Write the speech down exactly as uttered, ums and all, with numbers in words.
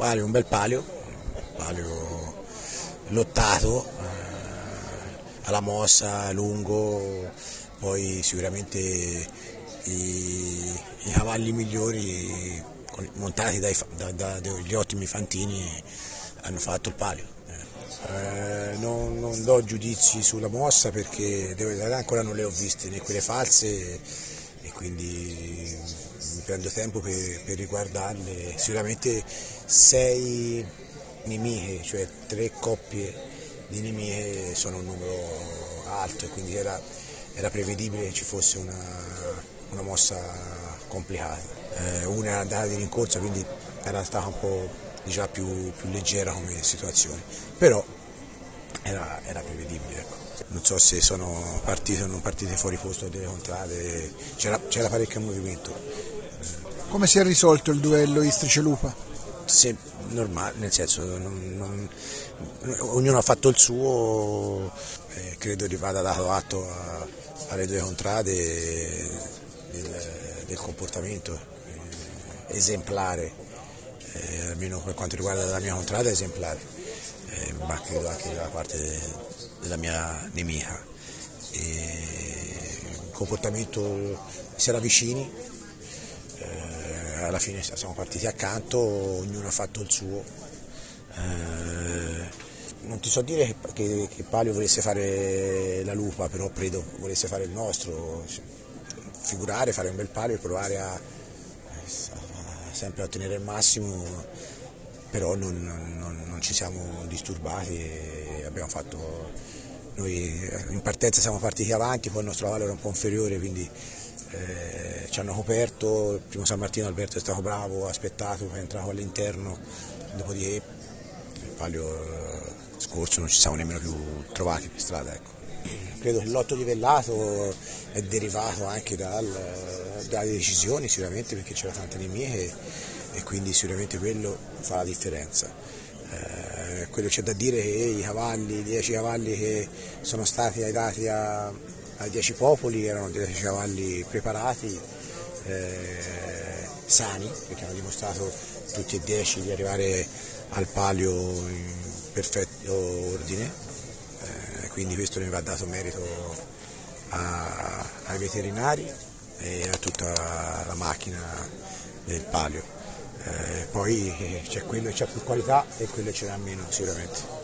palio, un bel palio, un palio lottato, eh, alla mossa, lungo, poi sicuramente i, i cavalli migliori montati dai, da, da, dagli ottimi fantini hanno fatto il palio. Eh, non, non do giudizi sulla mossa perché devo, ancora non le ho viste né quelle false e quindi mi prendo tempo per, per riguardarle. Sicuramente sei nemiche, cioè tre coppie di nemiche sono un numero alto e quindi era, era prevedibile che ci fosse una, una mossa complicata. Eh, una era andata di rincorsa, quindi era stata un po' diciamo, più, più leggera come situazione, però era, era prevedibile. Ecco. Non so se sono partite o non partite fuori posto delle contrade, c'era, c'era parecchio movimento. Come si è risolto il duello Istrice-Lupa? Se, normale, nel senso non, non, ognuno ha fatto il suo, eh, credo che vada dato atto a, alle due contrade del, del comportamento eh, esemplare, eh, almeno per quanto riguarda la mia contrada esemplare, eh, ma credo anche da parte de, della mia nemica. Il comportamento si era vicini. Alla fine siamo partiti accanto, ognuno ha fatto il suo. Eh, non ti so dire che, che, che Palio volesse fare la lupa, però credo volesse fare il nostro, figurare, fare un bel palio e provare a, a sempre a ottenere il massimo, però non, non, non ci siamo disturbati e abbiamo fatto, noi in partenza siamo partiti avanti, poi il nostro cavallo era un po' inferiore, quindi Eh, ci hanno coperto, il primo San Martino Alberto è stato bravo, ha aspettato, è entrato all'interno, dopodiché il palio eh, scorso non ci siamo nemmeno più trovati per strada. Ecco. Credo che il lotto livellato è derivato anche dal, dalle decisioni sicuramente perché c'era tante nemiche e, e quindi sicuramente quello fa la differenza. Eh, quello c'è da dire che i cavalli, i dieci cavalli che sono stati dati a ai dieci popoli erano dieci cavalli preparati, eh, sani, perché hanno dimostrato tutti e dieci di arrivare al palio in perfetto ordine, eh, quindi questo ne va dato merito a, ai veterinari e a tutta la macchina del palio. Eh, poi c'è quello che ha più qualità e quello che ce n'ha meno sicuramente.